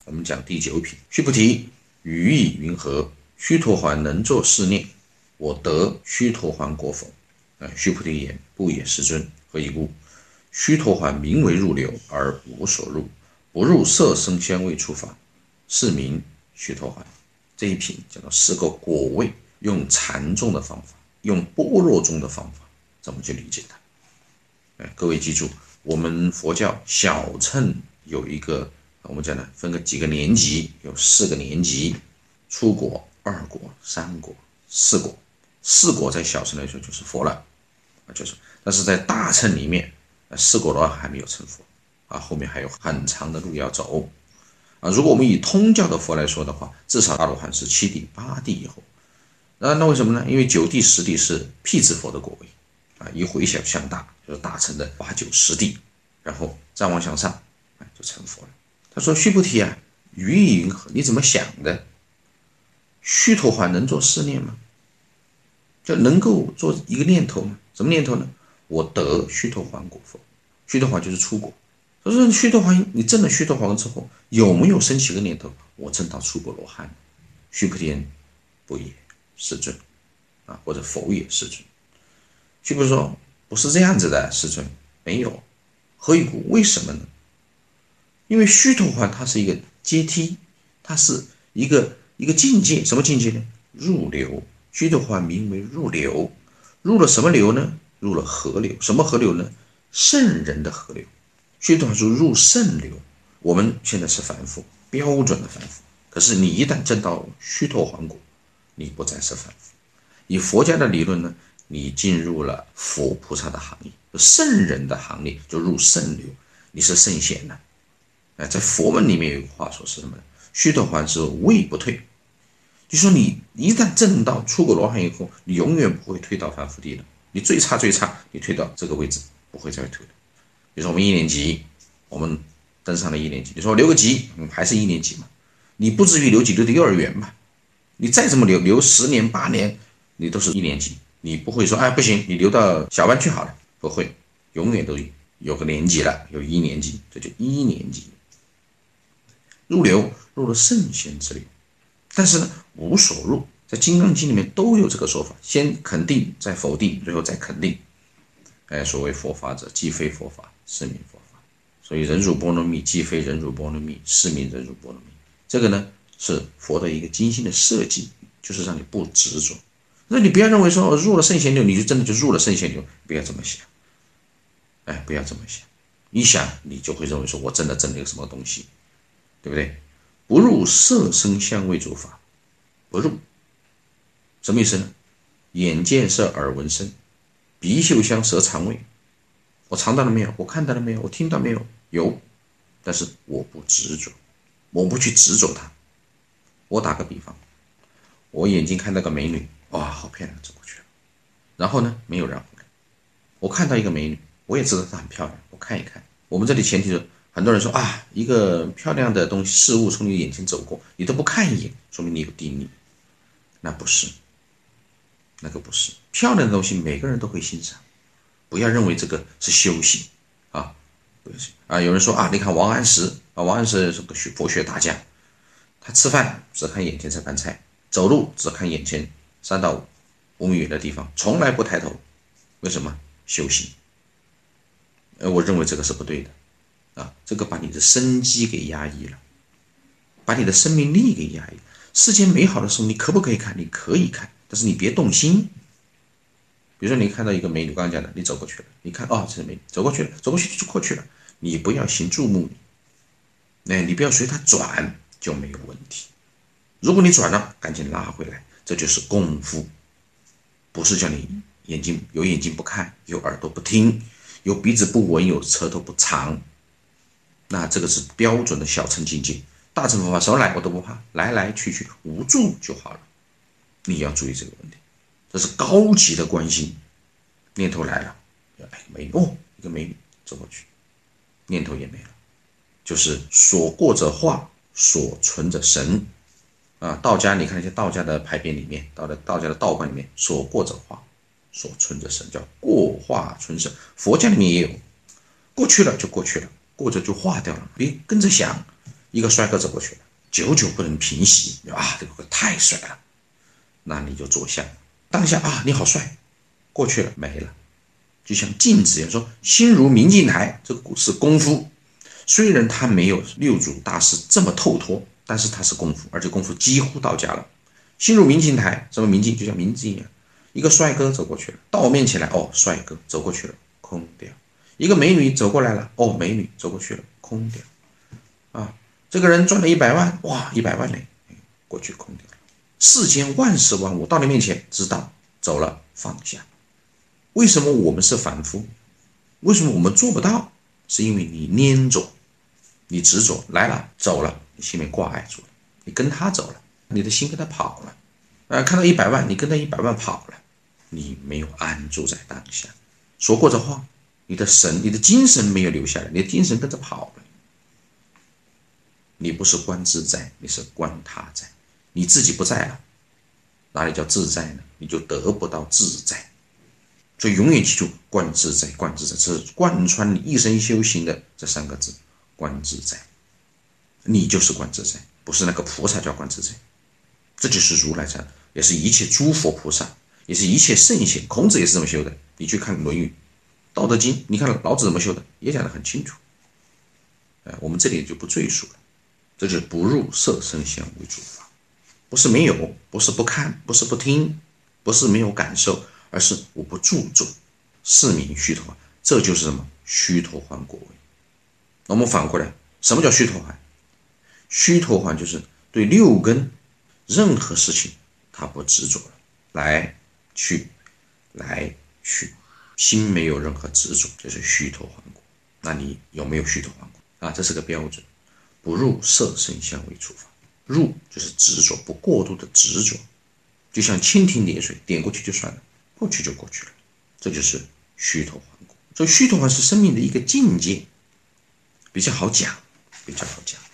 我们讲第9品。须菩提，于意云何？须陀洹能作是念：我得须陀洹果否？须菩提言：不也，世尊。何以故？须陀洹名为入流，而无所入，不入色声香味触法，是名须陀洹。这一品讲到10个果位，用禅宗的方法，用般若宗的方法，怎么去理解它？各位记住，我们佛教小乘有一个，我们讲呢，分个几个年级，有4个年级：初果、2果、3果、4果。4果在小乘来说就是佛了，但是在大乘里面，4果的话还没有成佛后面还有很长的路要走如果我们以通教的佛来说的话，至少阿罗汉是7地8地以后。那为什么呢？因为9地10地是辟支佛的果位一回小向大，就是大乘的8、9、10地，然后再往向上就成佛了。他说：须菩提啊，于意云何？你怎么想的？须陀洹能作是念吗？就能够做一个念头吗？什么念头呢？我得须陀洹果否？须陀洹就是出果。他说：须陀洹，你证了须陀洹之后，有没有升起个念头？我证到出果罗汉。须菩提言：不也，世尊。或者否也，世尊。须菩提说：不是这样子的，世尊，没有。何以故？为什么呢？因为须陀洹它是一个阶梯，它是一个境界。什么境界呢？入流。须陀洹名为入流，入了什么流呢？入了河流。什么河流呢？圣人的河流。须陀洹说入圣流。我们现在是凡夫，标准的凡夫，可是你一旦证到须陀洹果，你不再是凡夫。以佛家的理论呢，你进入了佛菩萨的行列，圣人的行列，就入圣流，你是圣贤了。在佛门里面有一个话说是什么呢？须陀洹是位不退，就说你一旦证到出果罗汉以后，你永远不会退到凡夫地了。你最差，你退到这个位置，不会再退了。比如说我们1年级，我们登上了1年级，你说留个级，还是1年级嘛？你不至于留级留到幼儿园吧？你再这么留10年8年，你都是1年级，你不会说不行，你留到小班去好了，不会，永远都有个年级了，有1年级，这就1年级。入流，入了圣贤之流，但是呢，无所入。在《金刚经》里面都有这个说法，先肯定，再否定，最后再肯定。所谓佛法者，既非佛法，是名佛法。所以忍辱波罗蜜，既非忍辱波罗蜜，是名忍辱波罗蜜。这个呢，是佛的一个精心的设计，就是让你不执着。那你不要认为说入了圣贤流，你就真的就入了圣贤流，不要这么想。不要这么想，一想你就会认为说我真的证了一个什么东西，对不对？不入色声香味触法，不入，什么意思呢？眼见色耳闻声，鼻嗅香舌尝味，我尝到了没有？我看到了没有？我听到没有？有，但是我不执着，我不去执着它。我打个比方，我眼睛看到个美女，哇，好漂亮，走过去了。然后呢，没有然后了。我看到一个美女，我也知道她很漂亮，我看一看。我们这里前提是，很多人说一个漂亮的东西事物从你眼前走过，你都不看一眼，说明你有定力。那不是，那个不是。漂亮的东西每个人都会欣赏，不要认为这个是修行有人说你看王安石王安石是个佛学大家，他吃饭只看眼前这盘菜，走路只看眼前3到5米远的地方，从来不抬头。为什么？修行。我认为这个是不对的这个把你的生机给压抑了，把你的生命力给压抑了。世间美好的时候你可不可以看？你可以看，但是你别动心。比如说你看到一个美女，刚刚讲的，你走过去了，你看这是美女，走过去了，走过去就过去了，你不要行注目礼，你不要随她转，就没有问题。如果你转了，赶紧拉回来，这就是功夫，不是叫你有眼睛不看，有耳朵不听，有鼻子不闻，有舌头不尝。那这个是标准的小乘境界。大乘佛法什么来我都不怕，来来去去无助就好了。你要注意这个问题，这是高级的观心。念头来了，美女一个美女走过去，念头也没了，就是所过者化，所存者神道家你看一些道家的牌匾里面，道家的道观里面，所过者化，所存者神，叫过化存神。佛家里面也有，过去了就过去了，过着就化掉了，别跟着想， 一个帅哥走过去了，久久不能平息啊，这个太帅了，那你就坐下，当下啊你好帅，过去了没了。就像镜子一样，说心如明镜台，这个是功夫。虽然他没有六祖大师这么透脱，但是他是功夫，而且功夫几乎到家了。心如明镜台，什么明镜？就像明镜一样，一个帅哥走过去了，到我面前来，哦，帅哥走过去了，空掉。一个美女走过来了，哦，美女走过去了，空掉。啊，这个人赚了100万，哇，100万嘞，过去空掉了。世间万事万物到你面前，知道走了，放下。为什么我们是凡夫？为什么我们做不到？是因为你粘着，你执着，来了走了，你心里挂碍住了，你跟他走了，你的心跟他跑了。看到100万，你跟他100万跑了，你没有安住在当下。说过这话，你的神，你的精神没有留下来，你的精神跟着跑了。你不是观自在，你是观他在，你自己不在了，哪里叫自在呢？你就得不到自在。所以永远记住观自在，观自在，这是贯穿你一生修行的这3个字，观自在。你就是观自在，不是那个菩萨叫观自在。这就是如来禅，也是一切诸佛菩萨，也是一切圣贤，孔子也是这么修的。你去看《论语》《道德经》，你看老子怎么修的，也讲得很清楚。我们这里就不赘述了。这就是不入色声香味触法，不是没有，不是不看，不是不听，不是没有感受，而是我不注重，是名虚陀洹。这就是什么？虚陀洹果位。那我们反过来，什么叫虚陀洹？虚陀洹就是对6根任何事情他不执着了，来去，心没有任何执着，这是虚陀洹果。那你有没有虚陀洹果啊？这是个标准。不入色声香味触法，入就是执着，不过度的执着，就像蜻蜓点水，点过去就算了，过去就过去了，这就是虚陀洹果。所以虚陀洹是生命的一个境界，比较好讲，比较好讲。